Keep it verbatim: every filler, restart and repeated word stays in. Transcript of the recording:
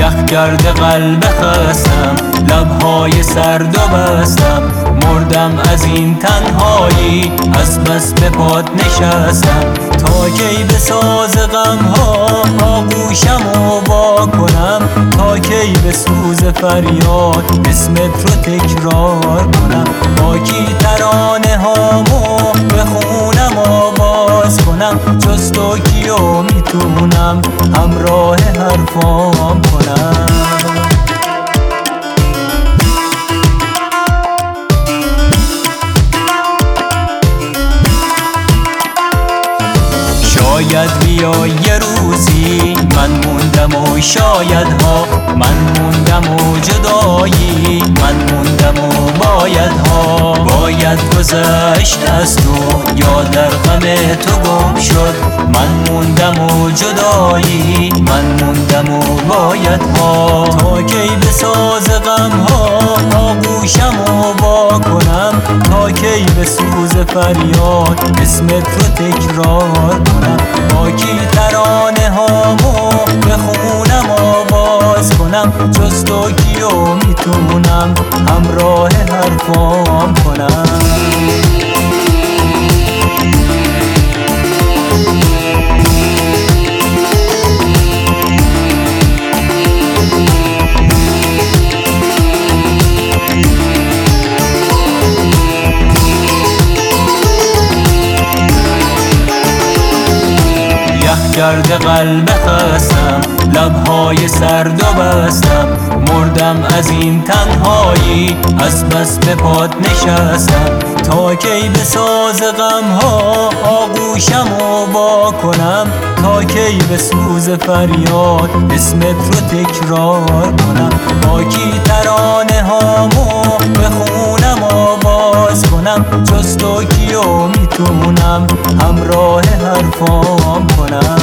یخگرد قلب خستم، لبهای سرد و بستم، مردم از این تنهایی، از بس به پات نشستم. تا کی به ساز غم ها آغوشم و وا کنم، تا کی به سوز فریاد اسمت رو تکرار کنم. با کی ترانه هامو بخونم آواز کنم، جز تو کیو میتونم همراه حرفام کنم. شاید بیا یه روزی من موندم و شاید ها من موندم و جدایی من موندم و باید ها باید گذشت از تو یا در غم تو گم شد. من موندم و جدایی من موندم و باید ها. تا کی به ساز غم ها آغوشم و وا کنم، تا کی به سوز فریاد اسمت رو تکرار کنم. با کی ترانه هامو بخونم آواز کنم، جز تو کیو میتونم همراه حرفام کنم. یخگرد قلب خستم، لبهای سرد و بستم، مردم از این تنهایی، از بس به پات نشستم. تا کی به ساز غم ها آغوشم و وا کنم، تا کی به سوز فریاد اسمت رو تکرار کنم. با کی ترانه هامو بخونم آواز کنم، جز تو کیو میتونم همراه حرفام کنم.